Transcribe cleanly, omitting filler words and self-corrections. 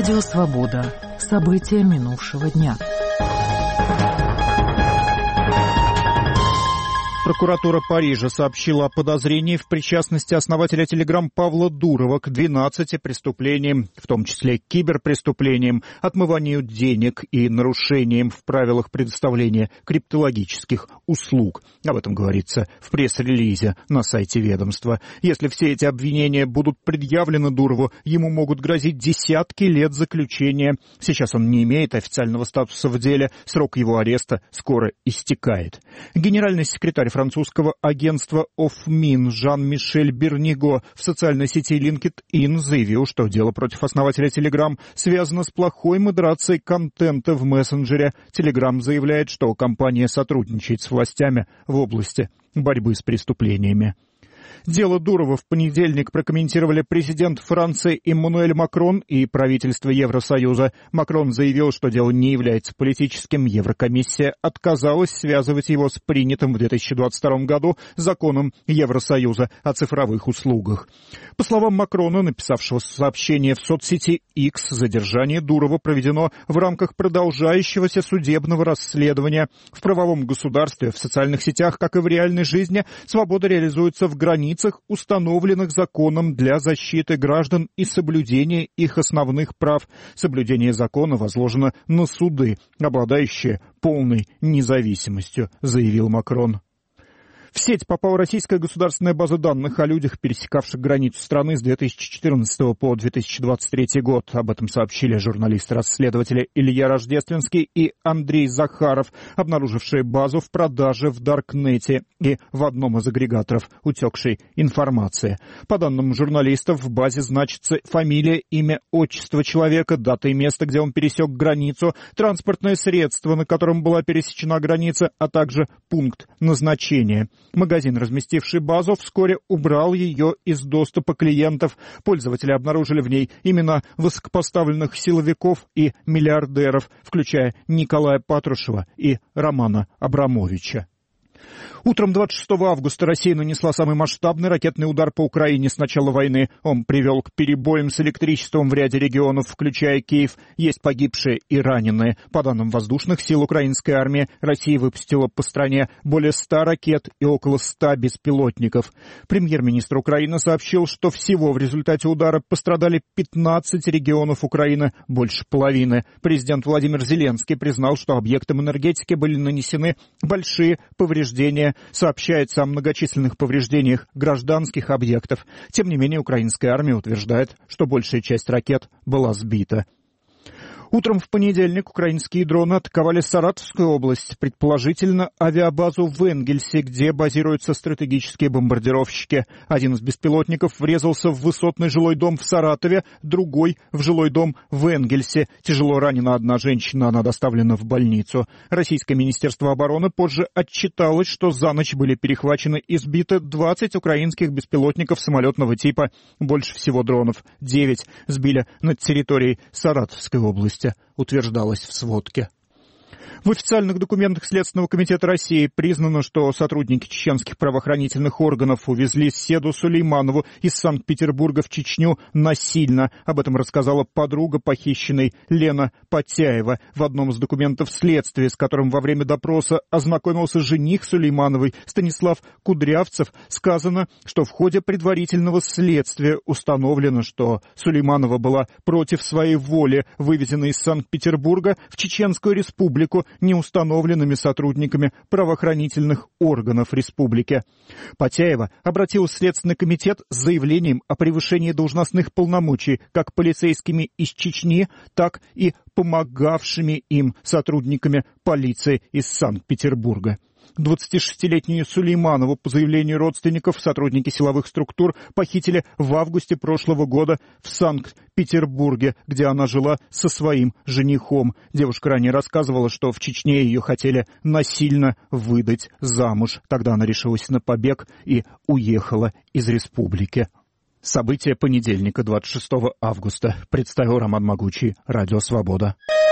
Радио «Свобода». События минувшего дня. Прокуратура Парижа сообщила о подозрении в причастности основателя Telegram Павла Дурова к 12 преступлениям, в том числе киберпреступлениям, отмыванию денег и нарушениям в правилах предоставления криптологических услуг. Об этом говорится в пресс-релизе на сайте ведомства. Если все эти обвинения будут предъявлены Дурову, ему могут грозить десятки лет заключения. Сейчас он не имеет официального статуса в деле, срок его ареста скоро истекает. Генеральный секретарь французского агентства ОФМИН Жан-Мишель Берниго в социальной сети LinkedIn заявил, что дело против основателя Telegram связано с плохой модерацией контента в мессенджере. Telegram заявляет, что компания сотрудничает с властями в области борьбы с преступлениями. Дело Дурова в понедельник прокомментировали президент Франции Эммануэль Макрон и правительство Евросоюза. Макрон заявил, что дело не является политическим. Еврокомиссия отказалась связывать его с принятым в 2022 году законом Евросоюза о цифровых услугах. По словам Макрона, написавшего сообщение в соцсети X, задержание Дурова проведено в рамках продолжающегося судебного расследования. В правовом государстве, в социальных сетях, как и в реальной жизни, свобода реализуется в границах, установленных законом для защиты граждан и соблюдения их основных прав. Соблюдение закона возложено на суды, обладающие полной независимостью, заявил Макрон. В сеть попала российская государственная база данных о людях, пересекавших границу страны с 2014 по 2023 год. Об этом сообщили журналисты-расследователи Илья Рождественский и Андрей Захаров, обнаружившие базу в продаже в Даркнете и в одном из агрегаторов утекшей информации. По данным журналистов, в базе значится фамилия, имя, отчество человека, дата и место, где он пересек границу, транспортное средство, на котором была пересечена граница, а также пункт назначения. Магазин, разместивший базу, вскоре убрал ее из доступа клиентов. Пользователи обнаружили в ней имена высокопоставленных силовиков и миллиардеров, включая Николая Патрушева и Романа Абрамовича. Утром 26 августа Россия нанесла самый масштабный ракетный удар по Украине с начала войны. Он привел к перебоям с электричеством в ряде регионов, включая Киев. Есть погибшие и раненые. По данным воздушных сил украинской армии, Россия выпустила по стране более 100 ракет и около 100 беспилотников. Премьер-министр Украины сообщил, что всего в результате удара пострадали 15 регионов Украины, больше половины. Президент Владимир Зеленский признал, что объектам энергетики были нанесены большие повреждения. Сообщается о многочисленных повреждениях гражданских объектов. Тем не менее, украинская армия утверждает, что большая часть ракет была сбита. Утром в понедельник украинские дроны атаковали Саратовскую область, предположительно авиабазу в Энгельсе, где базируются стратегические бомбардировщики. Один из беспилотников врезался в высотный жилой дом в Саратове, другой — в жилой дом в Энгельсе. Тяжело ранена одна женщина, она доставлена в больницу. Российское министерство обороны позже отчиталось, что за ночь были перехвачены и сбиты 20 украинских беспилотников самолетного типа. Больше всего дронов, 9, сбили над территорией Саратовской области, утверждалось в сводке. В официальных документах Следственного комитета России признано, что сотрудники чеченских правоохранительных органов увезли Седу Сулейманову из Санкт-Петербурга в Чечню насильно. Об этом рассказала подруга похищенной Лена Потяева. В одном из документов следствия, с которым во время допроса ознакомился жених Сулеймановой Станислав Кудрявцев, сказано, что в ходе предварительного следствия установлено, что Сулейманова была против своей воли вывезена из Санкт-Петербурга в Чеченскую республику неустановленными сотрудниками правоохранительных органов республики. Потяева обратилась в Следственный комитет с заявлением о превышении должностных полномочий как полицейскими из Чечни, так и помогавшими им сотрудниками полиции из Санкт-Петербурга. 26-летнюю Сулейманову, по заявлению родственников, сотрудники силовых структур похитили в августе прошлого года в Санкт-Петербурге, где она жила со своим женихом. Девушка ранее рассказывала, что в Чечне ее хотели насильно выдать замуж. Тогда она решилась на побег и уехала из республики. События понедельника, 26 августа. Представил Роман Могучий, Радио Свобода.